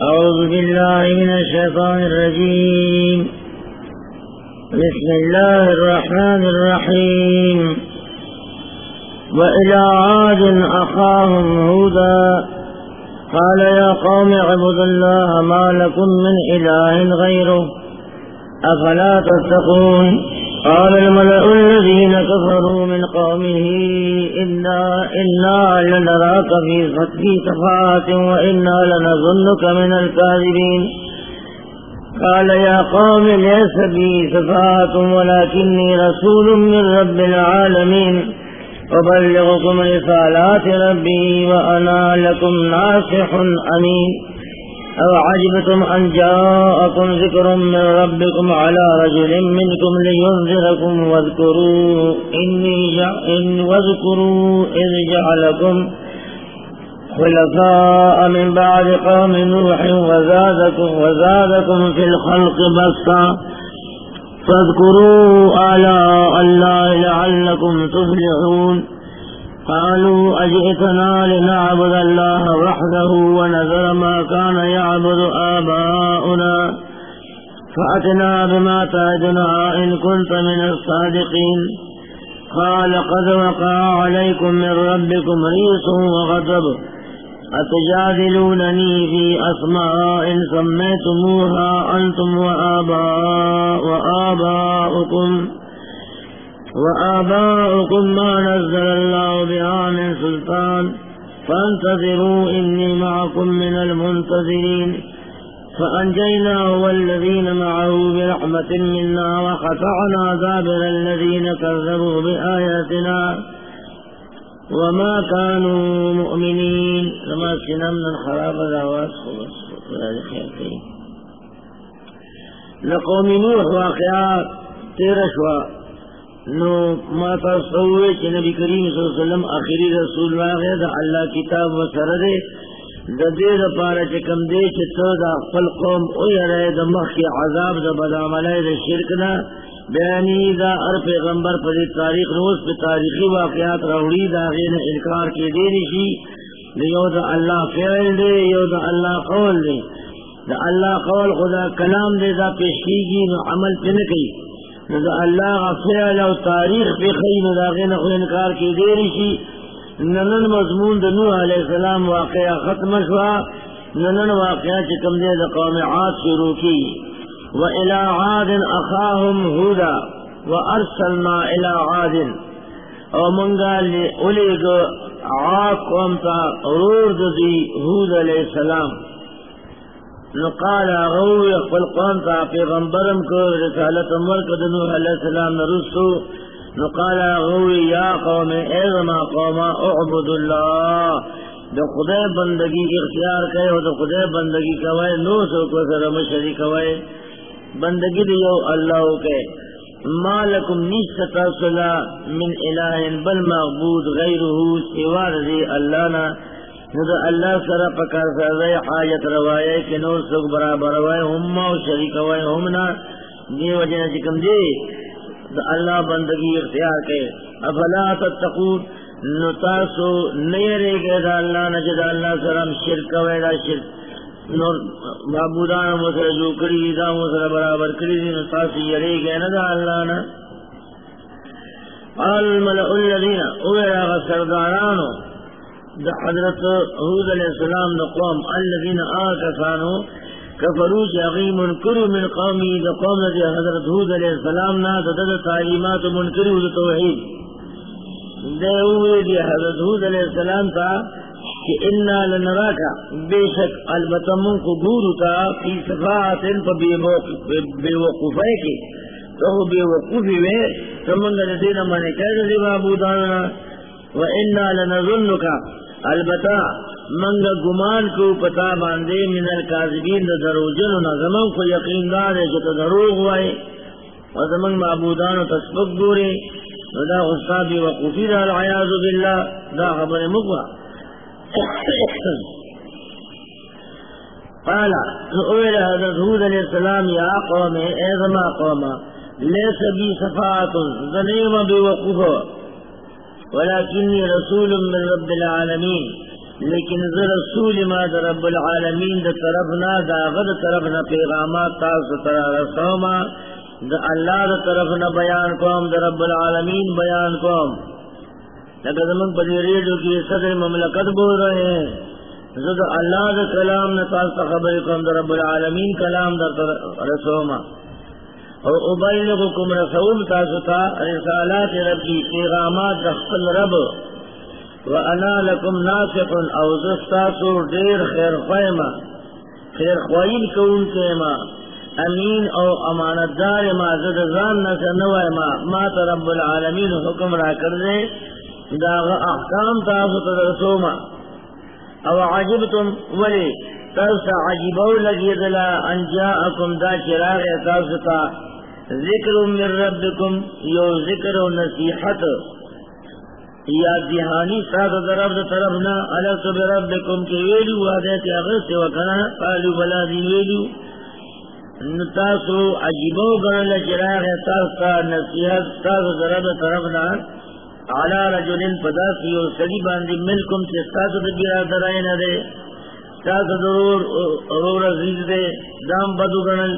أعوذ بالله من الشيطان الرجيم. بسم الله الرحمن الرحيم. وإلى عاد أخاهم هودا قال يا قوم اعبدوا الله ما لكم من إله غيره أفلا تتقون. قال الملأ الذين كفروا من قومه إنا لنراك في سفاهة وإنا لنظنك من الكاذبين. قال يا قوم ليس بي سفاهة ولكني رسول من رب العالمين أبلغكم رسالات ربي وأنا لكم ناصح أمين. أو عجبتم أن جاءكم ذكر من ربكم على رجل منكم لينذركم واذكروا إذ جعلكم خلفاء من بعد قوم نوح وزادكم في الخلق بسطا فاذكروا آلاء الله لعلكم تفلحون. قالوا أجئتنا لنعبد الله وحده ونذر ما كان يعبد آباؤنا فأتنا بما تعدنا إن كنت من الصادقين. قال قد وقع عليكم من ربكم ريح وغضب أتجادلونني في أسماء سميتموها أنتم وآباؤكم ما نزل الله بها من سلطان فانتظروا إني معكم من المنتظرين. فأنجيناه والذين معه برحمة منا وقطعنا دابر الذين كذبوا بآياتنا وما كانوا مؤمنين. لما سنم من خراب الآواز لقوم نوح واقعات تیرشوا نو ما تصوّے کہ نبی کریم صلی اللہ علیہ وسلم آخری رسول واغے دا اللہ کتاب و سردے دا دیر پارا چکم دے چھتو دا خپل قوم اوی رہے دا مخی عذاب دا بدعملے دا شرکنا بیانی دا ار پیغمبر پر تاریخ روز پہ تاریخی واقعات روڑی دا غیر انکار کے دے نشی دا یو دا اللہ فعل دے یو دا اللہ قول دے. دا اللہ قول خدا کلام دے دا پیشگی نو عمل پہ نکی دا اللہ فعل و تاریخ پہ خیم دا غیر انکار کے دے نشی. ننن مضمون دا نوح علیہ السلام واقعہ ختم شوا ننن واقعہ چکم دے دا قوم عاد شروع کی. وَإِلَىٰ عَادٍ أَخَاهُمْ هُودًا وَأَرْسَلْنَا إِلَىٰ عَادٍ او منگا اولیگ عاد قوم تا رورد دی ہود علیہ السلام نقال غوی اقبل قوم تا پیغمبرم کو رسالت امور کو نوح علیہ السلام نرسو نقال غوی یا قوم ایغما قوما اعبد اللہ دا خدای بندگی اختیار کرے و دا خدای بندگی کوئے نو سو کو سرم شریک کوئے بندگی دیو اللہ کے ما لکم نیستا صلا من الہ بل معبود غیرہ سوار دی اللہ نا ندر اللہ سر پکار سرے حاجت روائے کہ نور سک برابر روائے ہم و شریک روائے ہمنا دی وجہ چکم دی دا اللہ بندگی اختیار کے. افلا تتقون نتاسو نیرے گے دا اللہ نجد اللہ سرم شرک ویدہ شرک نور معبودان مسر جو کری دا مسر برابر کری دی نتاسی یرے گے ندا اللہ نا. قال الملأ الذین اویرا غسردارانو دا حضرت حود علیہ السلام دا قوم الذین آکسانو کفرو چاقی منکرو من قومی دا قوم دا حضرت حود علیہ السلام نا دا تعلیمات منکرو دا توحید دے ہوئے دی حضرت حود علیہ السلام تا کہ انا لنراکا بے شک البتہ من کو گورتا فی صفاعت پا بے وقوفے کی تو بے وقوفی وے تو منگا دینا مانے کہہ دی معبودانا و انا لنظنکا البتہ منگا گمان کو پتا باندے من الکاذبین دا دروجن زمان کو یقین دار ہے جتا دروغ ہوئے و زمان معبودان تسبق گورے دا غصابی وقوفی دا العیاذ باللہ دا خبر مقوع. قال سئل حضرت حود علیہ السلام یا قوم ایزما قوما لیس بی صفاعت ذنیم بی وقوف ولكنی رسول من رب العالمین لیکن ز رسول ما در رب العالمین در طرفنا داغد طرفنا پیغامات تاسو تر رسوما در اللہ در طرفنا بیان کوم در رب العالمین بیان کوم. لکہ زمان پدی ریڈیو کی صدر مملکت بول رہے ہیں زد اللہ در کلام نتاستا خبر کوم در رب العالمین کلام در رسوما اور ابلغکم رسول تاسو تا رسالات ربی پیغامات دخل رب وانا لکم ناصح او زستاسو دیر خیر خیمہ خیر خوائل کون کیما امین او امانتدار ما زد زان نسنوائے ما تا رب العالمین حکم را کردے داغ احکام تاسو تدرسو ما او عجبتم ولی تاسا عجبو لگی دلا انجاءکم دا چراغ تاسو تا ذکر من ربکم یو ذکر و نصیحت یا دہانی ساتھ درب طرفنا علقت بربکم کے ویلو وعدیت اغرس وکنا قالو بلا دین ویلو نتاسو عجیبو گرل چراغ تاستا نصیحت ساتھ درب طرفنا علا رجل پداسی و سلی باندی ملکم چستاسو دبیرا درائن دے ساتھ ضرور عزیز دے دام بدو گرل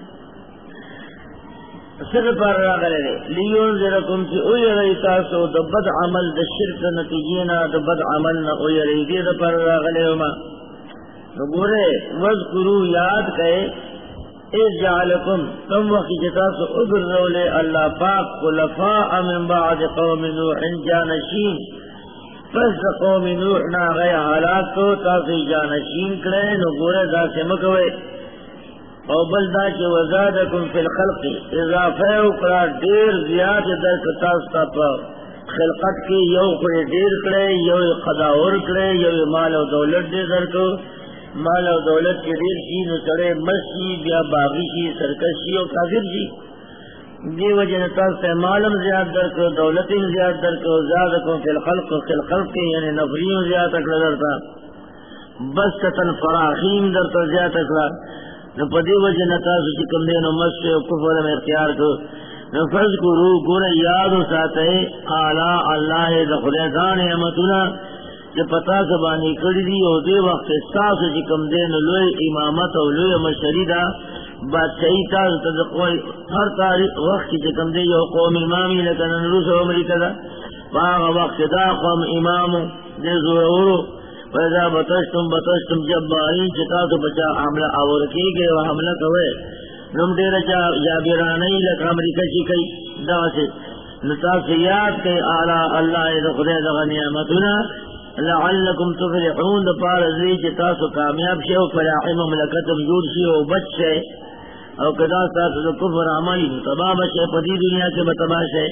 سر پر راغلے لیون ذرکم کی اوی رئی تاسو دا بد عمل دا شرک نتیجینا دا بد عمل نا اوی رئی دی دا پر راغلے وما نگورے وذکرو یاد کئے اذ جعلکم کم وقی جتاسو ادر رولے اللہ پاک خلفاء من بعد قوم نوح جانشین پس قوم نوح نا غی حالات کو تاسو جانشین کرے نگورے دا سے مکوے او بلدا چه وزادکم فی الخلق اضافه اکرا دیر زیاد در کتاستا پا خلقت کی یو کوئی دیر کرے یو قداور کرے یو مال و دولت دے در کو مال و دولت کے دیر شی نسڑے مسی بیا باغی شی سرکشی و کافر شی دی وجہ نتاستا مالم زیاد در کو دولتیم زیاد در کو زادکم فی الخلق خلقت کی یعنی نفریم زیاد اکرا در تا بستتن فراخیم در تا زیاد اکرا نو پدی وجہ نتاسو چکم دینو مسئلے و کفر میں اختیار کو نو فرض کو روح گونا یادو ساتے آلاء اللہ دخلے دان احمدنا کہ پتا سبانی کردی دی او دے وقت ساسو چکم دینو لوی امامت و لوی مشریدہ بادشاہی تاز تدقوی ہر تاریخ وقت چکم دے یو قوم امامی لکن روس و امریکہ دا باغ وقت دا قوم امامو دے زورورو وَإِذَا بَطَشْتُمْ جَبَّارِينَ چکاتو بچا حملہ آور کی گئے و حملہ کوئے نم دیر جابرانی لکھ امریکہ چکی دا سے نتاسیات کے آلا اللہ دخلے دغا نعمتنا لعلکم تفلحون دا پار ازلی چتاسو کامیاب شے و فلاحی مملکت وجود شے و بچ شے او کدا ساتھ کفر عملی تباہ شے پتی دنیا کے بتباہ شے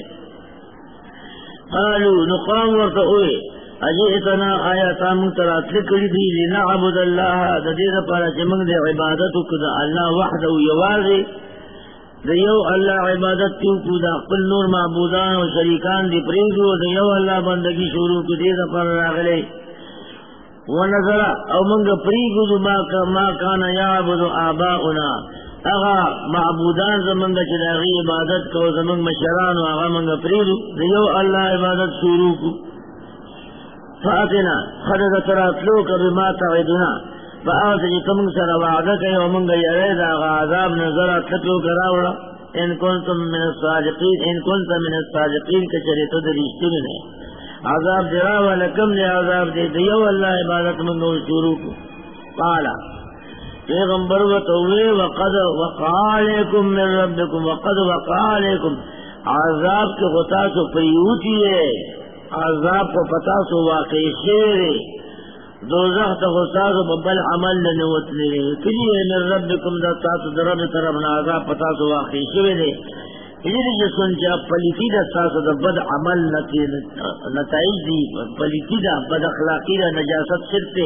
قالو نقام ورطا ہوئے اجئتنا آیاتا منترات لکلی دی لنعبد اللہ دا دید پارا چمنگ دے عبادتو کدا اللہ وحدو یوازی دا یو اللہ عبادت کیوں کدا قل نور معبودان و شریکان دی پریدو دا یو اللہ بندگی شروع کو دید پارا راغلے ونظر او منگ پریدو ما کانا یعبد آباؤنا اغا معبودان زمنگ چلاغی عبادت کو زمنگ مشران و اغا منگ پریدو دا یو اللہ عبادت شروع کو فاتنا خدد تراتلو کبھی ما تعیدنا فآت جی کمنگ سر وعدک ہے ومنگ یرید آغا عذاب نظر اتلو کراوڑا ان کنتم من الصادقین کچری تو دریشتی میں عذاب دراوہ لکم لے عذاب دے دیو اللہ عبادت منگو شروع کو قالا پیغمبر وطوے وقد وقالکم من ربکم وقد وقالکم عذاب کے غطاس و پریوتی ہے عذاب کو پتا سو واقعی شیر دوزخ تا غصاص و ببل عمل لنوت لے کلیے من ربکم دا تاتو در رب طرفنا عذاب پتا سو واقعی شیر دے کلیے جسن جا پلیتی دا تاتو دا بد عمل نتائج دی پلیتی دا بد اخلاقی دا نجاست شرتے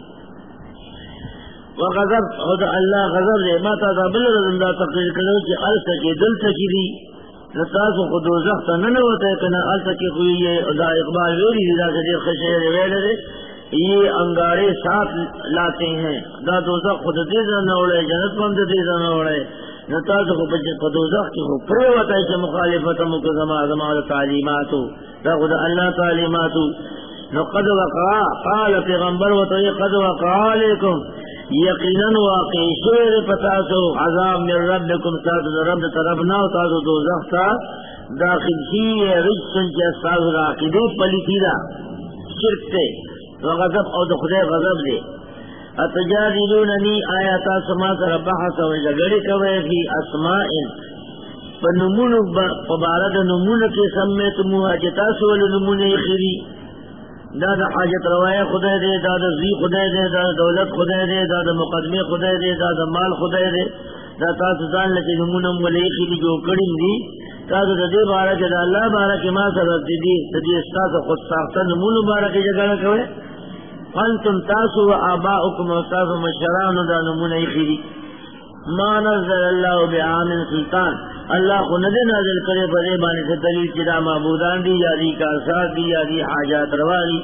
وغضب خود اللہ غضب دے ما تا دا بلرزم دا تقریر کرو چی عرصہ کی دل تکی دی نتاسو خود دوزخ تا ننوتا ہے کنا عرصہ کی خوئی یہ دا اقبال ویلی دی دا صدیق خشیر ویلے دے یہ انگارے ساتھ لاتے ہیں دا دوزخ خود دیزا نوڑے جنت پند دیزا نوڑے نتاسو خود دوزخ کی خود پریوتا ہے چی مخالفتا مکزما تعلیماتو دا خود اللہ تعلیماتو نو قد وقع قال پیغمبر و تو قد وقع علیکم یقیناً واقع شعر پتاسو عذاب من ربکم تاسو رب طرفنا و تاسو دوزخ تا داخل شی رجسن چی استاذ راقیدے پلیتی دا شرک تے وغضب او دخدے غضب دے اتجادلوننی آیاتا سما سر بحث و جگڑی کوئے فی اسمائن فنمون فبارد نمون کے سمیتموها جتاسو ولنمون اخیری دا دا حاجت روایہ خدای دے دا دا زی خدای دے دا دولت خدای دے دا دا مقدمے خدای دے دا دا مال خدای دے دا تاسو دان لکی نمونم ولیخی دی جو کرم دی تاسو دا دی بارک دا اللہ بارک ما سرد دی تدی استاس خود ساختہ نمون بارک جگڑ کوئے انتم تاسو و آباؤکم و تاسو مشران دا نمون ایخی دی ما نزل اللہ بعامن سلطان اللہ کو ندے نازل کرے بڑے بانے سے دلیل چدا معبودان دی یا دی کارسات دی یا دی حاجات روا دی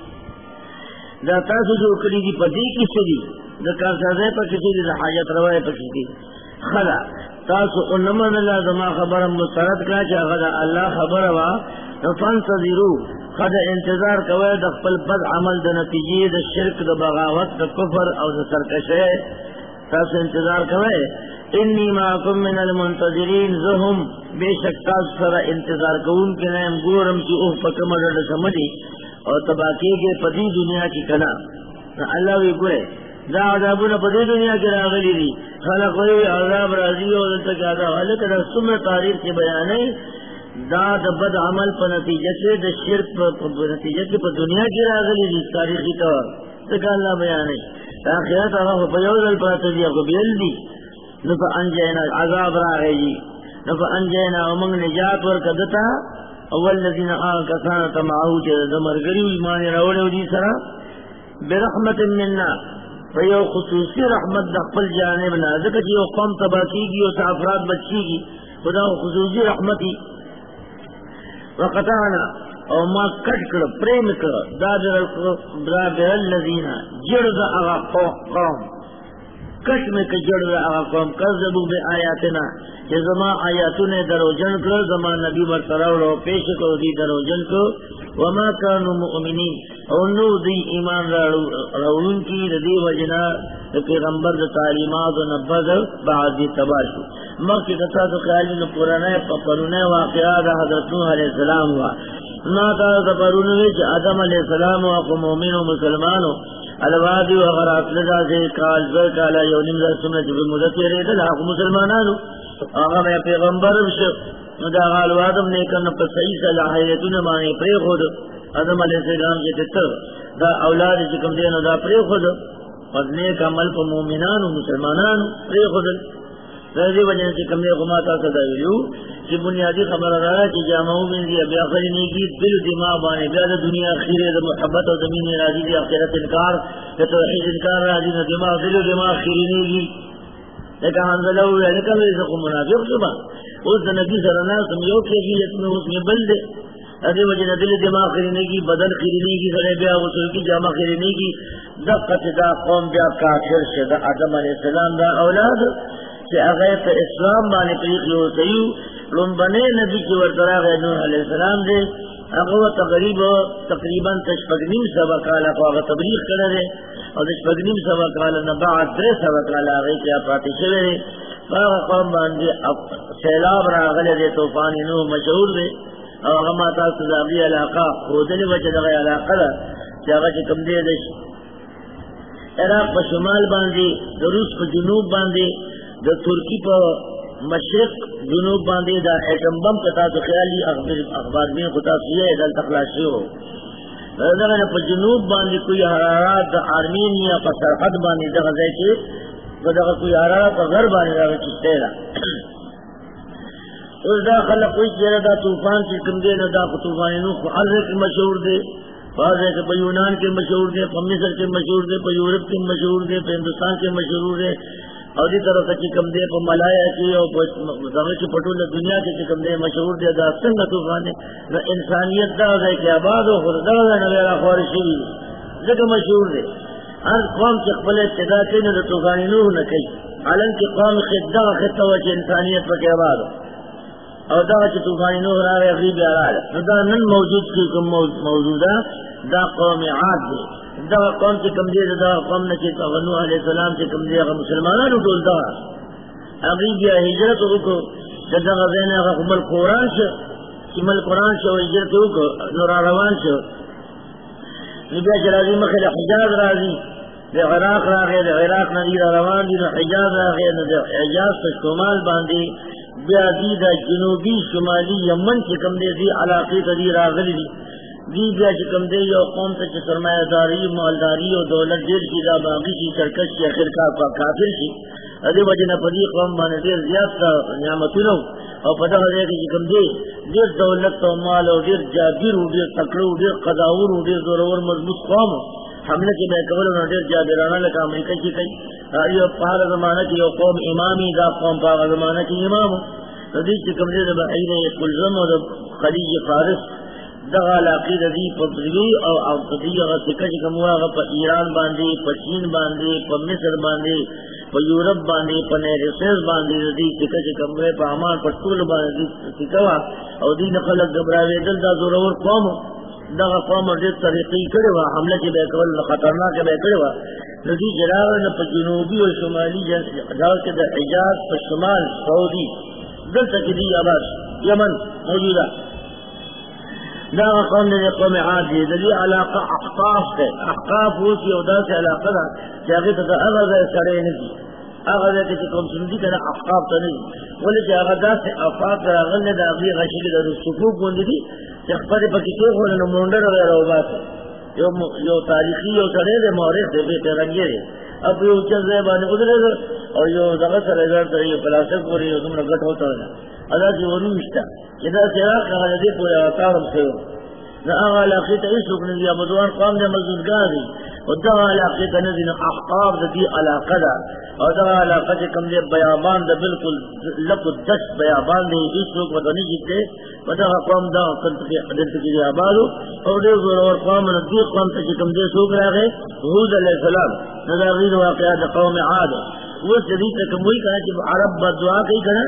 دا تاسو جو کری دی پتی کسی دی دا کارسات پر کسی دی دا حاجات روا پر کسی دی خدا تاسو انمان اللہ دما خبر مسترد کا چا خدا اللہ خبر وا فانتظرو خدا انتظار کوئے دا خپل بد عمل دا نتیجی دا شرک دا بغاوت دا کفر او دا سرکشے تاسو انتظار کوئے انی معکم من المنتظرین زہم بے شک تاسو سر انتظار کون کے نام گورم کی اوہ پکم رد سمجھی اور تباکی کے پتی دنیا کی کنا اللہ بھی گوئے دا عذابون پتی دنیا کی راغلی دی خلق ہوئی عذاب راضی ہو دلتا کہ عذاب حلق دا سمر تاریخ کے بیانے دا دا بد عمل پا نتیجہ سے دا شرک پا نتیجہ سے پا دنیا کی راغلی دی تاریخی طور تکا اللہ بیانے آخرت آغا فیوزل پراتا دیا کو بیل دی نفا انجینا عذاب راہے جی نفا انجینا ومنگ نجات ورکدتا اول لذین آن کسانتا معاہو چے دمرگری ایمان روڑے دی سرا برحمت مننا فیو خصوصی رحمت دخل جانبنا ذکر چی قوم تباکی گی و سافرات بچی گی خدا خصوصی رحمتی وقتانا او ما کٹ کر پریم کر دابر الذین جرد اغا قوم کٹ میں کہ جرد اغا قوم کذبوا بے آیاتنا کہ زما آیاتوں نے درو جن کر زما نبی برطرور و پیش کرو دی درو جن کو وما کانوا مؤمنین اور نو دی ایمان راولون کی ردی وجنا پیغمبر دا تعلیمات و نبض بعضی تباشو مکی کتا تو خیالی نو پرانے پپرونے واقعات حضرت نوح علیہ السلام ہوا ناتا تپرونوی چا آدم علیہ السلام و مومن و مسلمان الوادی و غرات لگا سے کال زر کالا یونیم زر سمت بی مدت ریتا لاکھ مسلمانانو آغا میں پیغمبر دا غالوادم نیکن پر صحیح صلاحیتون مانے پری خود آدم علیہ السلام کے تتر دا اولاد چکم دینو دا پری خود پس نیک عمل پر مومنان و مسلمانان پری خود رضی وجہ سے کم دے خماتا صدایو کہ بنیادی خبر رہا کہ جامعوں میں دی ابی آخری نیکی دل دماغ بانے بیاد دنیا خیرے دا محبت و زمین راضی دی آخرت انکار کہ توحید انکار راضی دا دماغ دل دماغ خیری نیکی لیکن حنزلہ ہوئے لکا میرے سکو منافق صبح اس نبی سرنا سمیو کیفیت میں اس میں بل دے رضی وجہ دل دماغ خیری نیکی بدن خیری نیکی سرے بیا وصول کی جامع خیری نیکی دقت دا قوم بیا کافر شد آدم علیہ السلام دا اولاد کہ اگر تو اسلام بانے طریقی ہو سیو لنبنے نبی کی ورطراغ نوح علیہ السلام دے اگر تقریباً تشپگنیم سبا کالا کو اگر تبلیغ کرے اور تشپگنیم سبا کالا نباعت درے سبا کالا آگئی کیا پاتی شوے دے فاغ قوم باندے سیلاب راغلے دے توفانی نوح مشہور دے اور اگر ماتا سزاقی علاقہ خودنے وجہ دغی علاقہ دا چاگا چکم دے دے عراق پا شمال باندے روس پا جنوب باندے دا ترکی پا مشرق جنوب باندے دا ایٹم بم کتا تو خیالی اخبار میں خطا سیئے دل تخلاشی ہو دا پا جنوب باندے کوئی حرارات دا آرمینیا پا سرحد باندے دا غزے کے دا کوئی حرارات پا غر باندے دا چستے دا اس دا خلق کوئی چیرہ دا توفان کی کمدے دا طوفان نوح حضر کے مشہور دے فاضح کے پا یونان کے مشہور دے پا مصر کے مشہور دے پا یورپ کے مشہور دے پا ہندوستان کے مشہور دے اور دی طرح کا چکم دے پا ملایا کی اور زمین کی پٹول دنیا کے چکم دے مشہور دے دا سنگا طوفان دا انسانیت دا ہے کہ آباد و خود دا نویرہ خوارشی لگا مشہور دے ہر قوم چکپل ابتدا کے نہ طوفانی نوح نہ کئی حالانکہ قوم خطہ خطہ وچ انسانیت پر کے آباد اور دا چ طوفانی نوح را غریب آ رہا ہے دا نن موجود کی موجودہ دا قوم عاد دے دا قوم سے کم دے دا قوم نے کہ نوح علیہ السلام سے کم دے مسلمانوں ٹول دا ابھی بیا ہجرت کو دا غزین مل قرآن سے مل قرآن سے ہجرت کو نور روان سے نبی جلازی مخل حجاز راضی دے عراق راغے دے عراق ندی روان دی حجاز راغے دے حجاز پر شمال باندھی بیا دی دا جنوبی شمالی یمن سے کم دے دی علاقی تا دی راغلی دی بیا چکم دے یو قوم تا چی سرمایہ داری مالداری و دولت دیر کی دا باقی کی سرکش کی اخر کافر کی ادھے وجہ پدی قوم بانے دیر زیاد تا نعمتونو اور پتہ ہے کہ چکم دے دیر دولت و مال و دیر جابیر و دیر تکڑو و دیر قداور و دیر زورور مضبوط قوم حملے کے بے قبل و دیر جابرانہ لکا امریکہ کی کئی یہ پہلا زمانہ کی یو قوم امامی دا قوم پاگا زمانہ کی امام ردی چکم دے دا بحیر کلزم و دا خلیج فارس دغا علاقی رضی پتری اور عقدی اگر سکج کموا پا ایران باندے پا چین باندے پا مصر باندے پا یورپ باندے پا نیرسیز باندے رضی سکج کموے پا امان پا طول باندے سکوا اور دین خلق گبراوے دل دا زورور قوم دغا قوم دید طریقی کروا حملہ کے بے قبل خطرناک کے بے کروا رضی جراغ پا جنوبی و شمالی جاؤ کے در حجاز پا شمال سعودی دل تک دی آباز یمن موجودہ دا قوم نے قوم عاد دی دلی علاقہ احقاف ہے احقاف ہو کی ادا سے علاقہ دا جاگے تو اغاز سڑے نہیں اغاز ہے کہ قوم سندھی کہنا احقاف تو نہیں بولے کہ اغاز سے افاق دا غل دا اغلی غشی دا سکوک بوندی دی چخپر پکی کے ہونے نمونڈر وغیرہ ہو بات ہے جو تاریخی جو سڑے دے مورخ دے بے ترنگے دے اب یہ اچھا زیبانے ادھرے دے اور جو دغا سر ازار در یہ پلاسک ہو رہی ہے تم نے گٹ ہوتا ہے ادا کی وہ نوشتا ادا سراغ کہا جدے پورے آتارم سے ہو نا آغا علاقی تا اس رکن دیا مدوان قوم دے مزدگاہ دی اور دغا علاقی تا نزین احقاب دی علاقہ دا اور دغا علاقہ چے کم دے بیابان دا بالکل لکو دس بیابان دے اس رکن وطنی جیتے و دغا قوم دا قدرت کی دی آبادو اور دے زور اور قوم ندی قوم تا چے کم دے سوک رہا گئے حود علیہ السلام ندا غیر واقعات قوم عاد وہ جدید تک موئی کہا کہ عرب بدعا کئی کہنا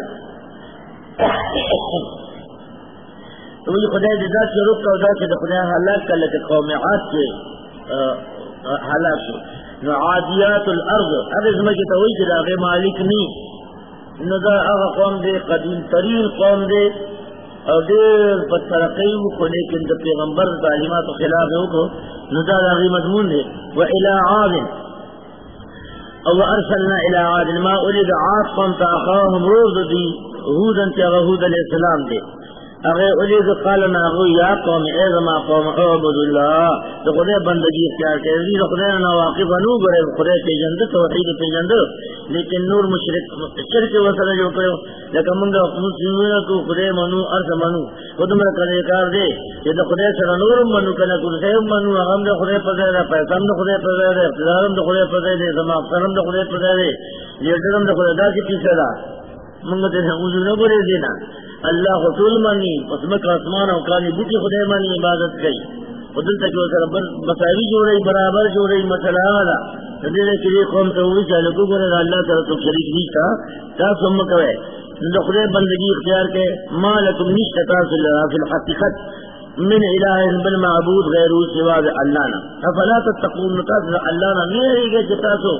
تو یہ خدا جدا سے رک کا ادا کہ خدا ہلاک کر لیتے قوم عاد سے ہلاک شو عادیات الارض اب اس میں کی توئی جدا غیر مالک نہیں ندا اغا قوم دے قدیم ترین قوم دے اور دیر بترقیو کو لیکن دا پیغمبر تعلیمات و خلاف ہو ندا غیر مضمون دے وإلى عاد او ارسلنا الى عاد ما اريد عاد قوم تاخاهم روز دی هودا تغهود علیہ السلام دے اگر علیہ قال ناغو یا قوم ایزما قوم عبد اللہ تو خدا بندگی اختیار کرے تو خدا نا واقف انو گرے خدا کے جند توحید کے جند لیکن نور مشرک شرک وسل جو کرو لیکن منگا مسلموں کو خدا منو ارض منو خود میں کرے کار دے یہ تو خدا سر نور منو کنا کو سے منو ہم نے خدا پر دے پیسہ ہم نے خدا پر دے اقتدار ہم نے خدا پر دے زما کرم نے خدا پر دے یہ درم نے خدا کی پیچھے دا منگتے ہیں وضو نہ کرے دینا اللہ رسول مانی اسمک آسمان و کانی بوٹی خدا مانی عبادت گئی ودل تک وہ سر مساوی جو رہی برابر جو رہی مسئلہ آلا ندیرے کے لیے قوم سے ہوئی چاہے کو کرے اللہ تعالیٰ تو شریک نہیں تھا کیا سم کرے خدا بندگی اختیار کے ما لکم نشتا فی الحقیقت من الہ بالمعبود غیر سوا اللہ نا افلا تتقون نتاثر اللہ نا نہیں رہی گئے جتا سو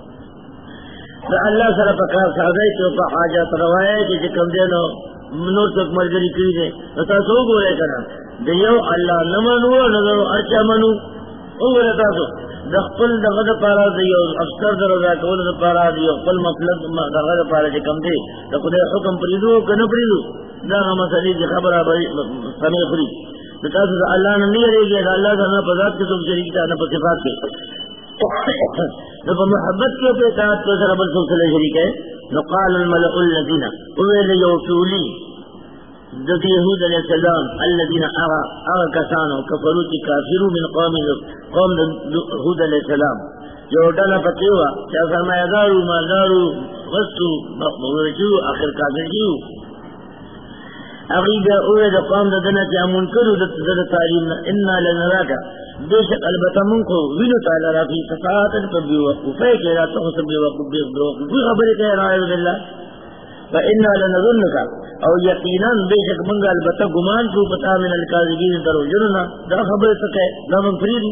اللہ سر پکار سازائی تو کا حاجات روائے کہ جکم دینو منور تک مرگری کی دے نتا سو گولے کنا دیو اللہ نمنو نظر ارچا منو او گولے تاسو دخپل دغد پارا دیو افسر در رضا کول در پارا دیو قل مفلد دغد پارا جکم دے دخدے حکم پریدو کنا پریدو دا مسئلی جی خبر آبری سمیع خری نتاسو اللہ نمی رہے گی اللہ تا نا پذات کے سب شریک تا نا پصفات کے محبت کے اطاعت کو سر بل سلسلہ شریک ہے نقال الملأ الذین اویل یوفولی ذات یہود علیہ السلام الذین اغا کسانو کفروتی کافرو من قوم یہود علیہ السلام جو ڈالا پتیوا کیا فرمایا دارو مالدارو وستو مغرجو آخر کافر جیو اغیبا اوید قوم دنا چا منکرو دت تعلیم انا لنراکا بے شک البتہ من کو ویلو تعالی رافی صفاتن پر بیوقوفے کے راتوں سے بیوقوف بیوقوف کوئی خبر کہہ رہا ہے باللہ فإنا لنظنك او یقیناً بے شک منگا البتہ گمان کو پتا من الکاذبین درو جننا دا خبر سکے دا من فریدی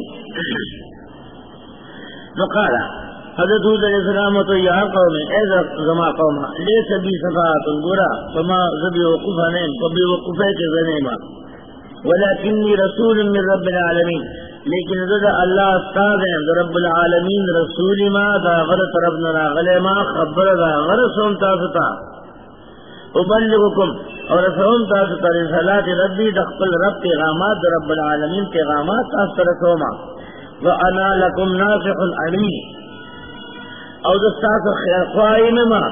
نقالا حضرت حود علیہ السلام تو یا قوم اے زما قوم لیس بی صفات گورا فما زبی وقفہ نیم فبی وقفہ کے زنیمہ ولکنی رسول من رب العالمین لیکن ذا اللہ استاد ہیں رب العالمین رسول ما دا غرط ربنا راغلے ما خبر دا غرط سنتا ستا ابلغکم اور رسول تاستا رسالات ربی دخل رب پیغامات رب العالمین پیغامات تاستا رسوما وانا لکم ناصح علیم اور دستاس خیر خواہی میں ما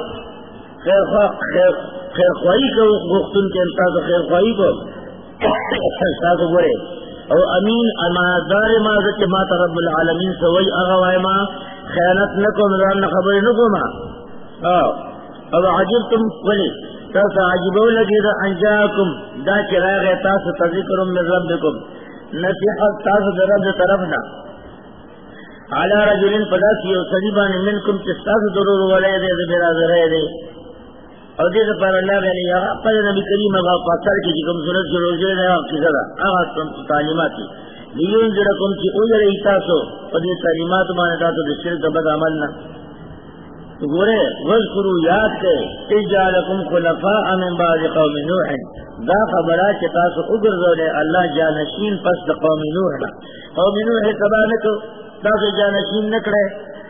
خیر خواہی کو گفتن کے انتاز خیر خواہی کو استاس گورے اور امین امانتدار ما ذکر ما رب العالمین سوئی اغوائی ما خیانت نکو مدران خبر نکو ما اور عجبتم ولی تاسا عجبو لگی دا انجاکم دا چراغ تاسا تذکر من ربکم نصیحت تاسا دا رب طرفنا علی رجلین پداسی و صدیبان منکم چستاسا ضرور والے دے میرا ذرائے دے اور دیتا پر اللہ بیانی آغا قد نبی کریم آغا پاتر کی جکم سنت کی روزے دے آغا کسا دا آغا تعلیماتی لیون ذرکم کی اوجر ایتاسو اور دی تعلیمات مانے تاسو دی شرک بد عملنا گورے وذکروا یاد کرے اجعلکم خلفاء من بعد قوم نوح دا خبرہ کہ تاسو اگرزولے اللہ جانشین پس دا قوم نوح قوم نوح تباہ نکو تاسو جانشین نکڑے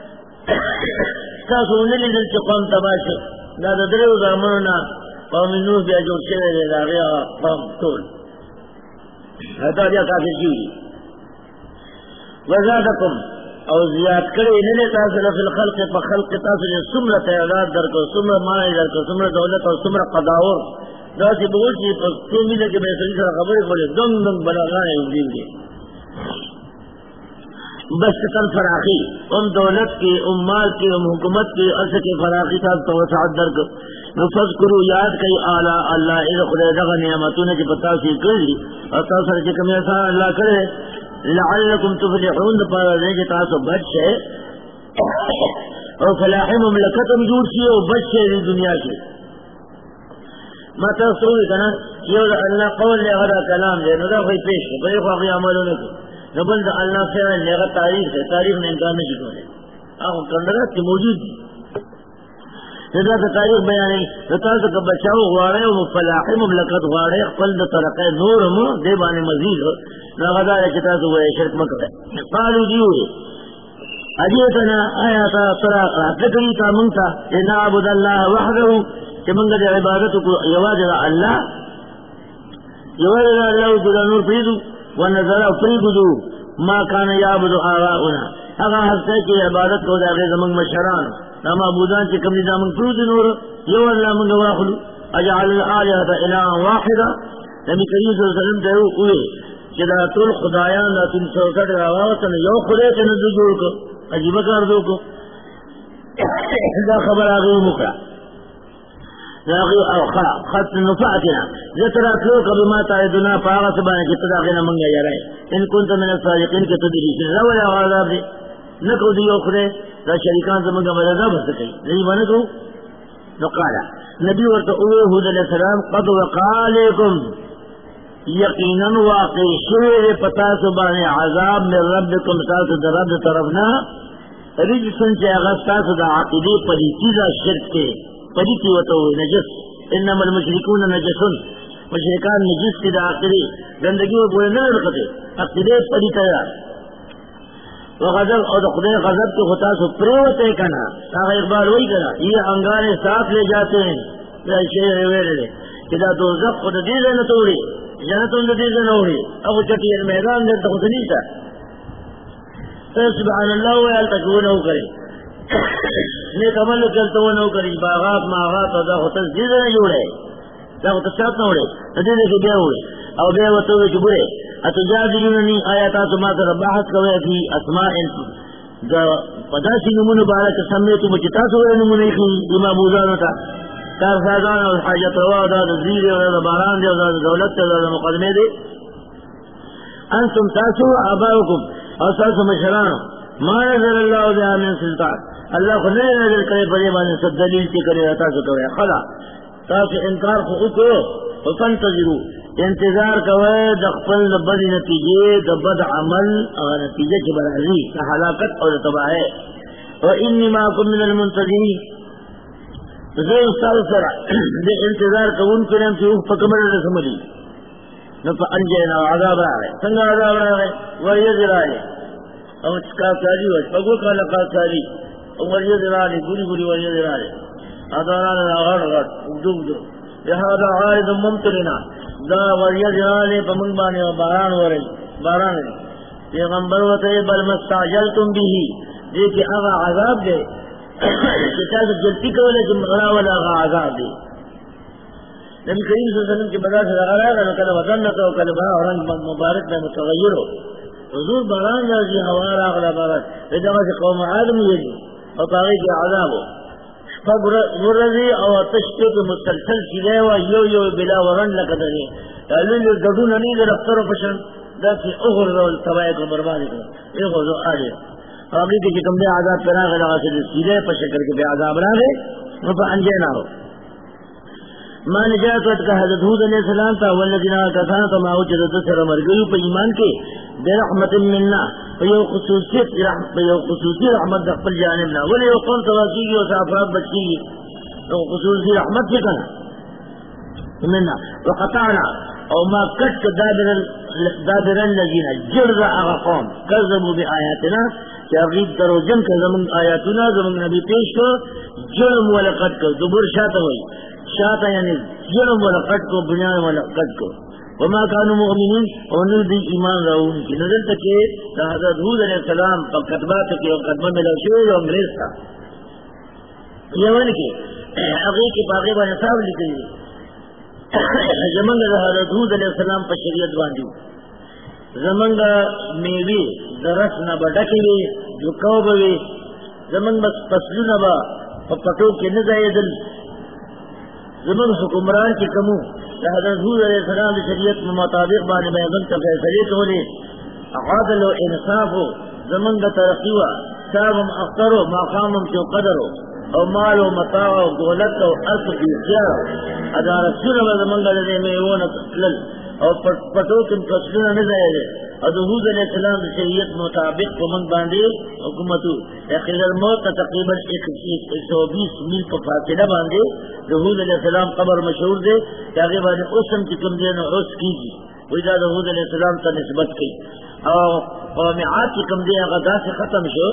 تاسو انلی دل چی قوم تباہ شو دا دریو زامنونا قوم نوح بیا جو شوئے دے دا غیا قوم طول حتا بیا کافر شوئی وزادکم اور زیاد کرے انہیں تاثر فی الخلق پا خلق تاثر سمر تعداد در کو سمر معنی در کو سمر دولت اور سمر قداور داسی بول چی پا تومی لکے میں سلی سر خبری کھولے دنگ دنگ بلاغانے اگزیم گے بس کتن فراخی ام دولت کی ام مال کی ام حکومت کی عرصہ کی فراخی تاثر توسعات در کو نفذ کرو یاد کئی آلہ اللہ اذا خدا دغا نعمتوں نے کی پتاسی کر لی اور تاثر کی کمی اثار اللہ کرے لعلکم تفلحون پر رجے تاسو بچ ہے اور فلاح مملکتم جوڑ سی اور بچ ہے دنیا کی ماتا سوئی کنا یہ اللہ قول لے غدا کلام دے ندا کوئی پیش ہے بڑے خواقی عملوں نے نبند اللہ سے لے تاریخ ہے تاریخ نے انکار نہیں شکونے آخو کندرات کی موجود دی ندا تا تاریخ بیانی نتا سکا بچاو غوارے و فلاح مملکت غوارے قلد ترقی نور مو دیبانی مزید نغدا رکتا سو گئے شرک مکر قالو دیوئے اجیتنا آیاتا صراق راتلکری تا منتا نعبد اللہ وحده کہ منگا دے عبادتو کو یواجد اللہ جدا نور پریدو ونظر پریدو ما کان یعبد آراؤنا اگا حسن کی عبادت کو دے زمان مشران نام عبودان چی کم نظام پرود نور یو اللہ منگا واخلو اجعل الآلیت الہ واحدا نبی کریم صلی اللہ علیہ وسلم دیو اوئے چدا طول خدایان دا 360 راواتن یو خدای کے نزد جوڑ کو عجیب کار دو کو دا خبر آگئی مکرا خط نفعتنا ذکرات لوک بما تعیدنا پاغا سبانا کی تداغینا منگا یا رہے ان کنت من الصادقین کے تدریسن رولا غاظاب دے نکو دیو خدای دا شریکان سے منگا مدد بس سکئی نہیں بنکو نقالا نبی ورطا اوہ حود علیہ السلام قد وقالکم یقیناً واقع شوئے پتا سبانے عذاب میں ربکم ساتھ دا رب طرفنا رجسن سے اغسطاس دا عقیدے پریتی دا شرک کے پریتی وطوئے نجس انما المشرکون نجسن مشرکان نجس کی دا عقیدے گندگی و بولے نہ رکھتے عقیدے پریتا دا وغضب اور خدای غضب کے خطا سو پریوتے کنا آغا اقبال وہی کنا یہ انگانے ساتھ لے جاتے ہیں یا شہر ویرے لے کہ دا دوزخ خود دیزے نہ توڑی جنتوں نے دیزے نہ ہوئی اب چٹی میدان دے تو خود نہیں تھا سبحان اللہ ویال تک وہ نہ کرے نیک عمل چلتا وہ نہ کرے باغات ماغات اور دا خود دیزے نہ جوڑے دا خود ساتھ نہ ہوڑے دیزے کے بے ہوئے اور بے وطو کے برے اتجادلوننی آیاتا سمات رباحت کوئے فی اسماء دا پداسی نمون بارک سمیتو مچتا سوئے نمون ایکی امام بوزانو تا کارسازان اور حاجت روا دا زیر اور باران دے اور دولت دے اور مقدمے دے انتم تاسو آباؤکم اور تاسو مشرانو ما نظر اللہ دے من سلطان اللہ کو نہیں نظر کرے پڑے بانے سب دلیل کی کرے تاسو کوئے خلا تاسو انکار خو وکړو فانتظروا انتظار کوئ د خپل بد نتیجې د بد عمل نتیجه چې به راځي د هلاکت او د تباهۍ واني معکم من المنتظرین زه ستاسو سره د انتظار کوونکو یم چې اوس په کومه رسملي نو فانجینا عذاب راغی څنګه عذاب راغی وریځ راغی او کاکاری و پګو کاله کاکاری او وریځ راغی ګوري ګوري وریځ راغی اذان راغړ وګدو لهذا عارض ممطرنا دا وریځ راغی په موږ باندې باران وري باران پیغمبر وته بل مستعجلتم به دې کې هغه عذاب دی چې تاسو جلتی کوله چې مغرا ولا هغه عذاب دی نبی کریم صلی اللہ علیہ وسلم کی بدا سے لگا رہا ہے کل وطن نہ کل بڑا رنگ مبارک میں متغیر ہو حضور باران راضی ہوا راغلا باران جگہ سے قوم عالم یہ اور باغی کے عذاب ہو مرضی اور تشکے کے مسلسل سیدھے ہوا یو بلا ورن لقدنی تعلیم گڈو ننی رفتر و پشن داسی اغر رول تباہ کو برباد کرو یہ غزو آجے باقی کے کم دے عذاب پنا غلا سے سیدھے پشکر کے بے عذاب رہا گئے وہ پہ انجے نہ ہو ما نجات کا حضرت حود علیہ السلام تا والذین آکتان تا ما اوجد دسر مرگیو پا ایمان کے برحمت مننا پا یو خصوصی رحمت دقبل جانبنا ولی یو قوم تواسی گی و سافرات بچی گی یو خصوصی رحمت سے کنا مننا وقطعنا او ما کٹ دابر الذین جرد اغا قوم کذبوا بی آیاتنا کہ اغیب درو جن کا زمن آیاتنا زمن نبی پیش کو جرم ولقد کو دبر شاتا ہوئی شاتا یعنی جرم والا قد کو بنیان والا قد کو وما كانوا مؤمنین انہوں نے ایمان رہون کی نظر تک حضرت حود علیہ السلام پر قدبات کے قدمہ میں لوشوئے جو انگریز تھا یمن کے اگئی کے باغی با نصاب لکھئی زمانگا حضرت حود علیہ السلام پر شریعت باندھی زمانگا میوی درس نبا ڈکی جو کوبوی زمانگا پسلو نبا پٹو کے نزائی زمن حکمران کی کمو حضرت حود علیہ السلام شریعت میں مطابق بانے میں غلط فیصلے ہونے عادل و انصاف ہو زمن کا ترقی ہوا سامم اختر ہو مقامم کیوں قدر ہو اور مال و متاع و دولت و عرض کی اختیار عدالت سنو زمن کا لدے میں وہ نہ اور پٹو کم فصلوں نہ جائے گے اور حود علیہ السلام شریعت مطابق کو من باندھے حکومتوں اخیر موت کا تقریباً 120 میل کو فاصلہ باندھے حود علیہ السلام قبر مشہور دے کہ آگے بعد اسم کی کم دین عرص کیجیے وہی زیادہ حود علیہ السلام کا نسبت کی اور قومعات کی کم دین غدا سے ختم شو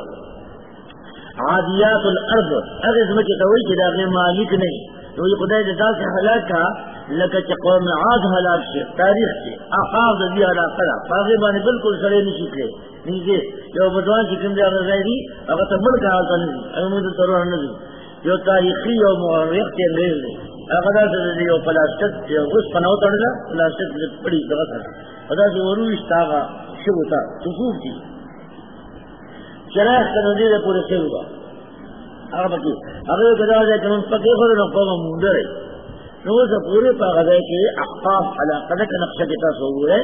عادیات الارض اگر اس میں کہ وہی کہ آگے مالک نہیں تو یہ خدا جدا سے ہلاک تھا لکه قوم عاد هلاک شي تاریخ کې احاف د دې علاقه هغه باندې بالکل سره نشي کېږي نږدې یو بدوان چې کوم ځای راځي هغه ته ملک حالت نه دي هغه د ترور نه دي یو تاریخي او مورخ کې لري هغه د یو پلاستیک یو اوس پناو تړل پلاستیک د پړي دغه سره دا چې ورو استاغه شو تا څوک دي چرای ته دې پورې شروع هغه پکې هغه کدا چې کوم پکې خو نه کوم مونږ روز پورے پاغذے کے احقاف علاقہ کا نقشہ کتا سو ہے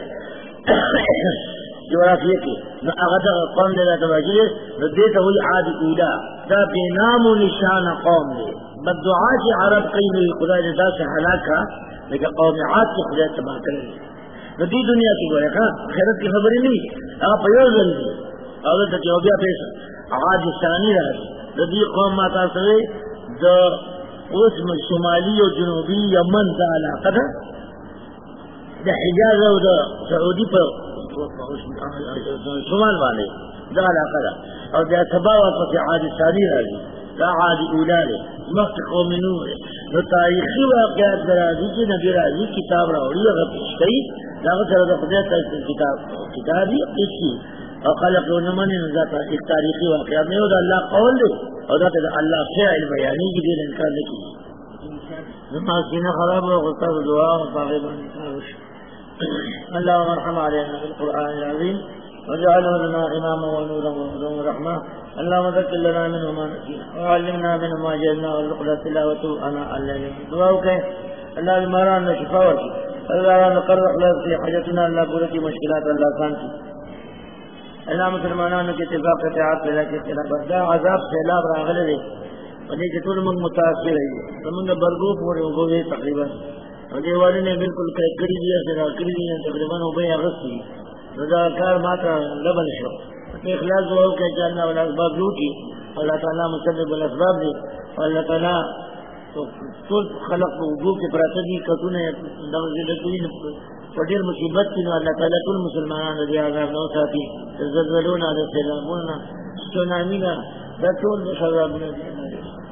جغرافیہ کی نہ اغدا قوم دے توجہ نہ دیتا ہوئی عاد اولا دا بے نام و نشان قوم دے بدعا کی عرب کئی میں خدا جزا سے ہلاک تھا لیکن قوم عاد کی خدا تباہ کریں نہ دی دنیا کی گویا کا خیرت کی خبر نہیں آپ یوز نہیں اور تجربہ پیش عاد ثانی رہی نبی قوم ماتا سے جو اس میں شمالی و جنوبی یمن کا علاقہ تھا دا حجاز و دا سعودی پر شمال والے دا علاقہ تھا اور دا سبا واپس عادی ثانی رہی دا عادی اولا لے وقت قوم نوح ہے جو تاریخی واقعات درازی کی نبی راضی کتاب راوڑی اگر پیش گئی دا سر دا خدای کتابی اپنی اور خلق علماء نے ایک تاریخی واقعات میں دا اللہ قول دے اور دا اللہ فعل بیانی کی دیر انکار لکی نماز سینہ خراب و غصہ دعا و طاغبان اللہ ارحم علینا بالقرآن العظیم وجعله لنا اماما ونورا وهدى ورحمة اللهم ذكر لنا منه ما نسينا وعلمنا منه ما جهلنا وارزقنا تلاوته آناء الليل دعاؤك اللہ بیماران میں شفا ورکی اللہ نقرر اخلاص کی حاجتنا اللہ پورے کی مشکلات اللہ آسان کی اللہ مسلمانوں کے اتفاق اتحاد پیدا کے خلاف دا عذاب سیلاب راغلے دے اور یہ ٹول منگ متاثر ہے سمنگ برگو پورے وہ گئے تقریباً اور یہ والے نے بالکل کری دیا کری دیا تقریباً وہ گئے اگست کی رضاکار ماتا لبن شو اخلاص دعا کہ اللہ والا اسباب لوٹی اللہ تعالیٰ مسبب الاسباب دے اور اللہ تعالیٰ تو ټول خلق په وګو کې پراته دي کتونه د دې په ډېر مصیبت کې الله تعالی ټول مسلمانانو دې عذاب نو ساتي زلزلونه د سیلابونه سونامي دا ټول د شرابونه دي